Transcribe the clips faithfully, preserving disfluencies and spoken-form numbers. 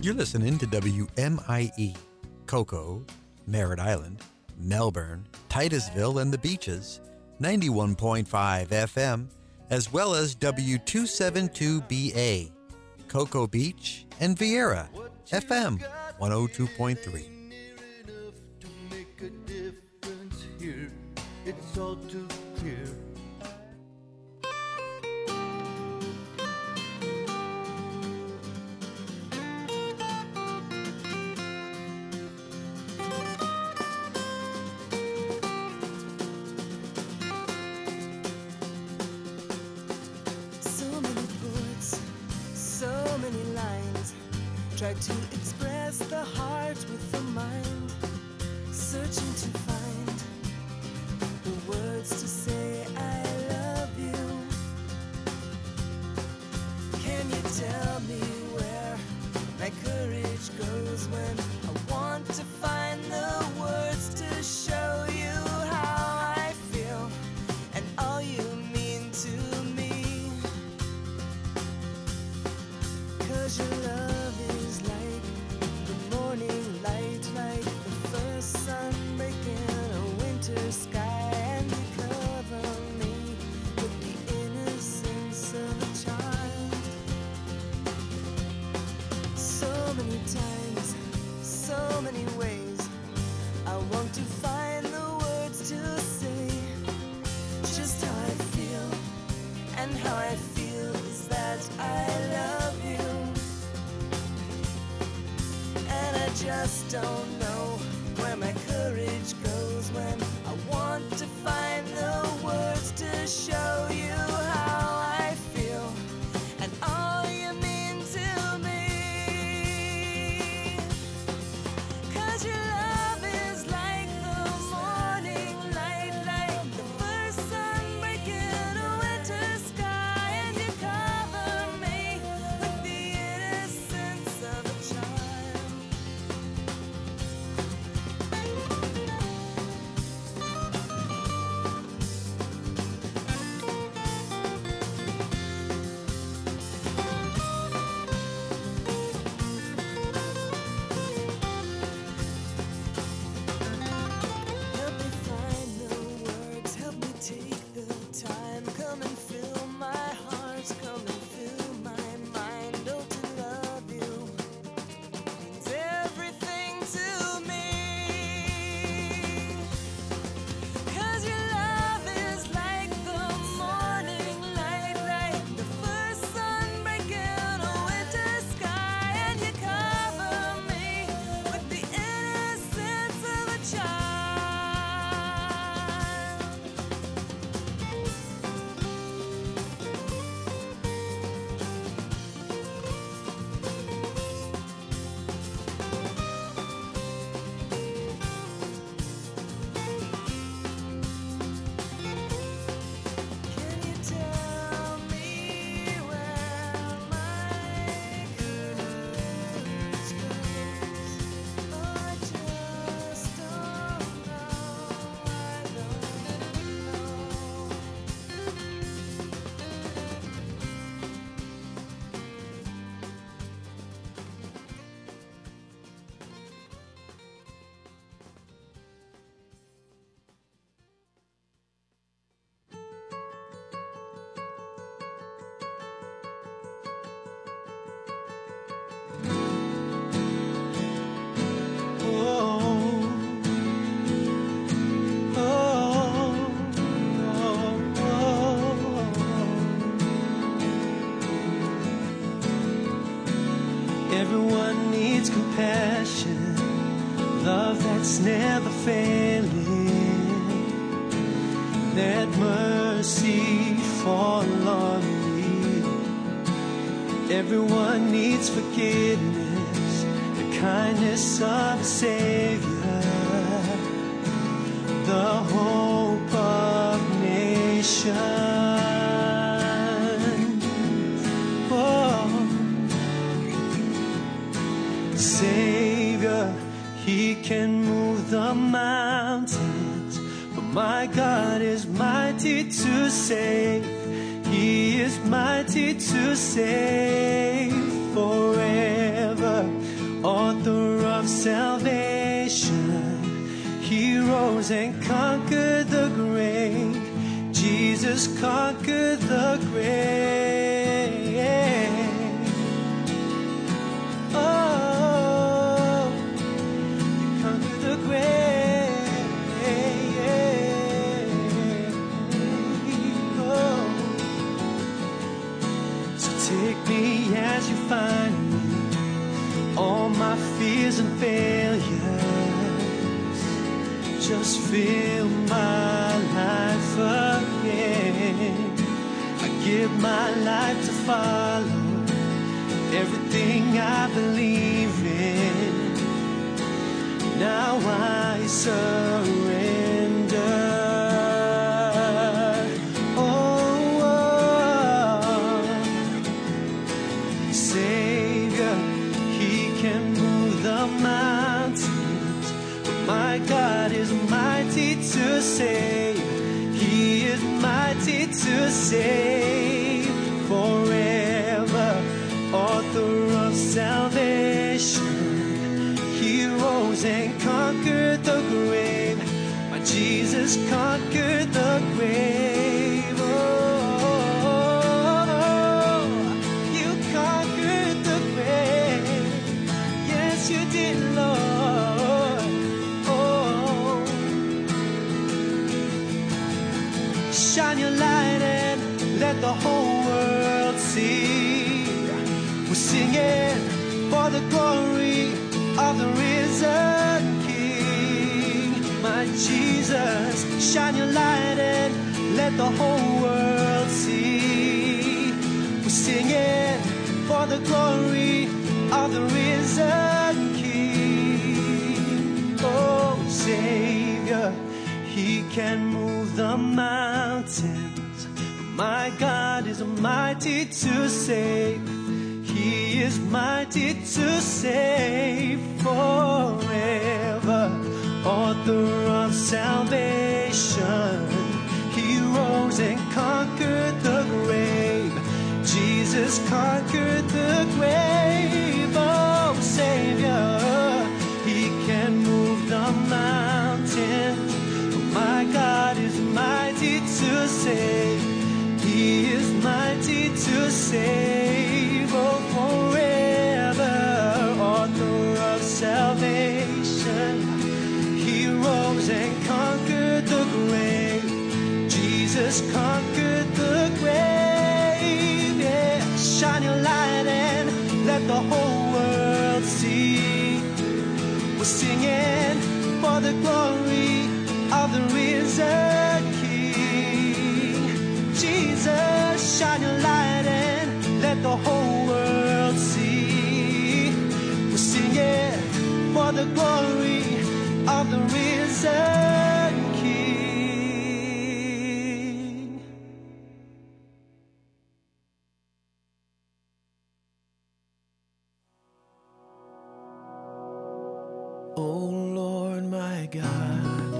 You're listening to W M I E, Cocoa, Merritt Island, Melbourne, Titusville, and the Beaches, ninety-one point five F M, as well as W two seventy-two B A, Cocoa Beach, and Vieira, F M one oh two point three. It's all too clear. So many words, so many lines, try to express the heart with the mind, searching to find the words to say I love you. Can you tell me where my courage goes when I want to find the words to show you how I feel and all you mean to me? 'Cause your love is like the morning light, like the first sun breaking a winter sky. Times, so many ways I want to find the words to say just how I feel, and how I feel is that I love you, and I just don't know where my courage goes when I want to find the words to show you how I feel and all you mean to me. Your love is like the morning light, like the first sun breaking a winter sky, and you cover me with the innocence of a child. Everyone needs compassion, love that's never failing. Let mercy fall on me. Everyone needs forgiveness, the kindness of a Savior, the hope of nations. Oh. Savior, He can move the mountains, but my God is mighty to save. He is mighty to save forever. author of salvation. He rose and conquered the grave. Jesus conquered the grave. Oh, he conquered the grave. Oh. So take me as you find me, all my fears and failures. Just fill my life again. I give my life to follow everything I believe in. Now I surrender. Oh, oh. Savior, He can move the mountains. My God is mighty to save. He is mighty to save forever. Author of salvation. He rose and conquered the grave. My Jesus conquered the grave. Oh, you conquered the grave. Yes, you did, Lord. Shine your light and let the whole world see. We're singing for the glory of the risen King. My Jesus, shine your light and let the whole world see. We're singing for the glory of the risen King. Oh, Savior, He can move the mountains. My God is mighty to save. He is mighty to save forever. Author of salvation. He rose and conquered the grave. Jesus conquered the grave. Oh, Savior, He can move the mountains. My God is mighty to save. He is mighty to save. Oh, forever. Author of salvation. He rose and conquered the grave. Jesus conquered the grave. Yeah. Shine your light and let the whole world see. We're singing for the glory of the risen King. Jesus, shine your light and let the whole world see. We're singing for the glory of the risen King. Oh Lord my God,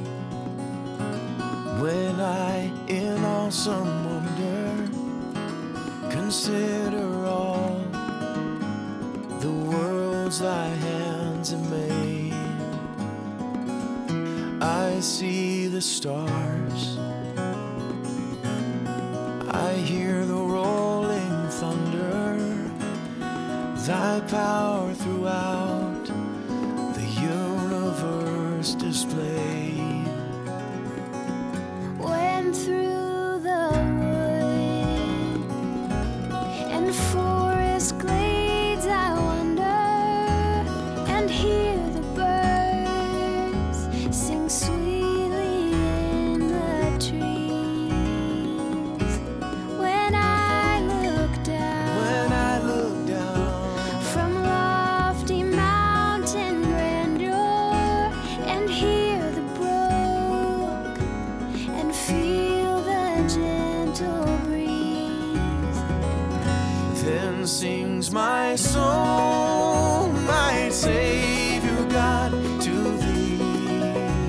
when I in awesome wonder consider all the worlds thy hands have made, I see the stars, I hear the rolling thunder, thy power throughout the universe displayed. When through the wood and forest glades I wander and hear the birds sing sweetly in the trees. When I look down, When I look down from lofty mountain grandeur and hear the brook and feel the gentle breeze, then sings my soul, my Savior God, to thee.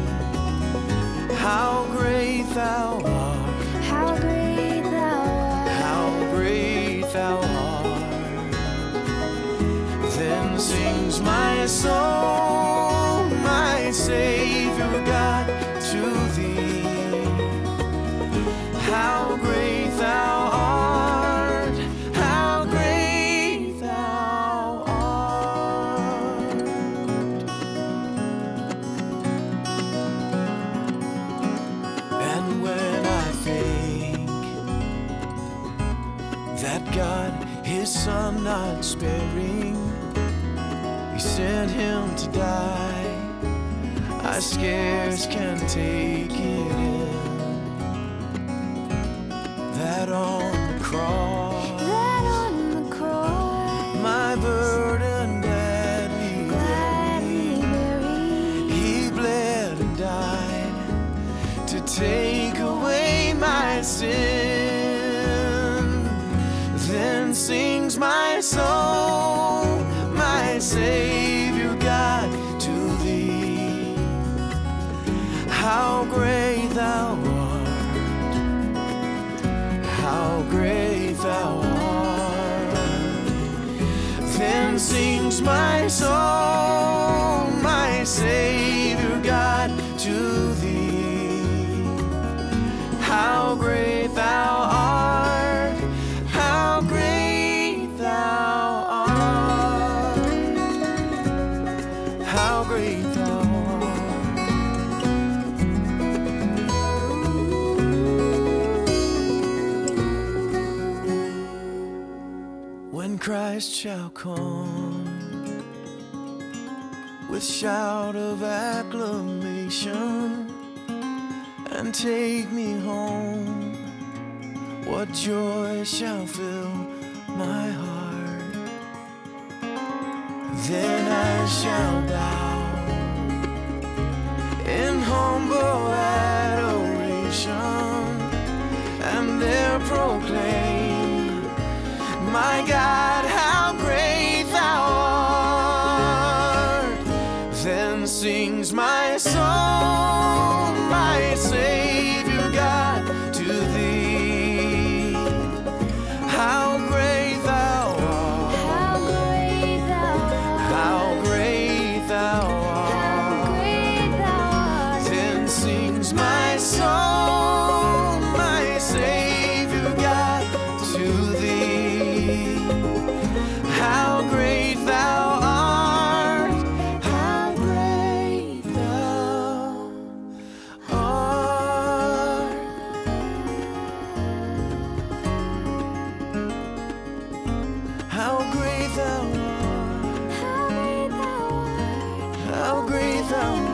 How great thou art, how great thou art. how great thou art. Then sings my soul, my Savior God, to thee. How great thou art, how great thou art. And when I think that God, his son not sparing, he sent him to die, I scarce can take it in. That on the cross, That on the cross, my burden gladly gladly buried. buried. He bled and died to take away my sin. Then sings my soul, my Savior God, to thee. How great thou art, how great thou art. Then sings my soul, my Savior God, to thee. How great thou art, how great thou art, how great thou art. When Christ shall come with shout of acclamation and take me home, what joy shall fill my heart. Then I shall bow in humble adoration and there proclaim, my God, how great thou art. Then sings my soul, my Savior God, to thee. How great thou art, How great thou art, how great thou art. how great thou art. Then sings my soul, my Savior God, to thee. How great thou art, how great thou art. How great thou art, How great thou art. how great thou art.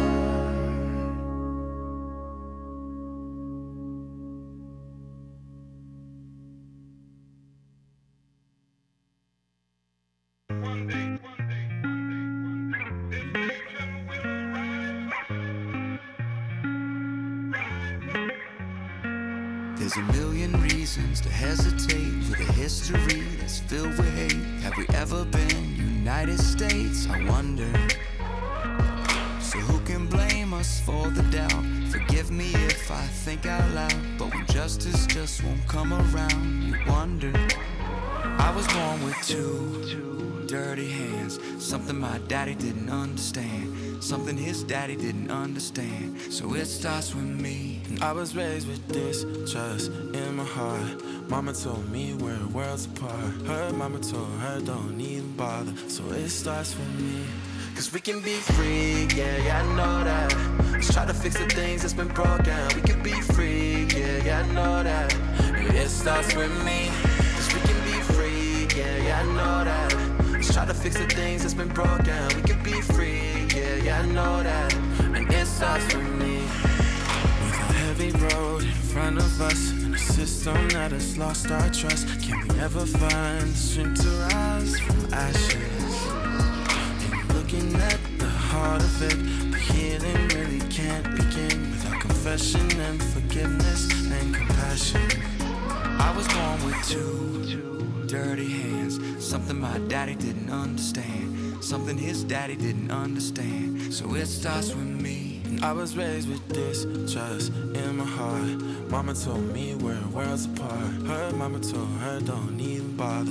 There's a million reasons to hesitate with a history that's filled with hate. Have we ever been United States? I wonder. So who can blame us for the doubt? Forgive me if I think out loud, but when justice just won't come around, you wonder. I was born with two dirty hands, something my daddy didn't understand, something his daddy didn't understand. So it starts with me. I was raised with this trust in my heart. Mama told me we're worlds apart. Her mama told her don't even bother. So it starts with me. Cause we can be free, yeah, yeah, I know that. Let's try to fix the things that's been broken. We can be free, yeah, yeah, I know that. It starts with me. Cause we can be free, yeah, yeah, I know that. Let's try to fix the things that's been broken. We can be free, yeah, yeah, I know that. And it starts with me. Heavy road in front of us, and a system that has lost our trust. Can we ever find the strength to rise from ashes? And looking at the heart of it, the healing really can't begin without confession and forgiveness and compassion. I was born with two dirty hands, something my daddy didn't understand, something his daddy didn't understand. So it starts with me. I was raised with this trust in my heart. Mama told me we're worlds apart. Her mama told her don't even bother.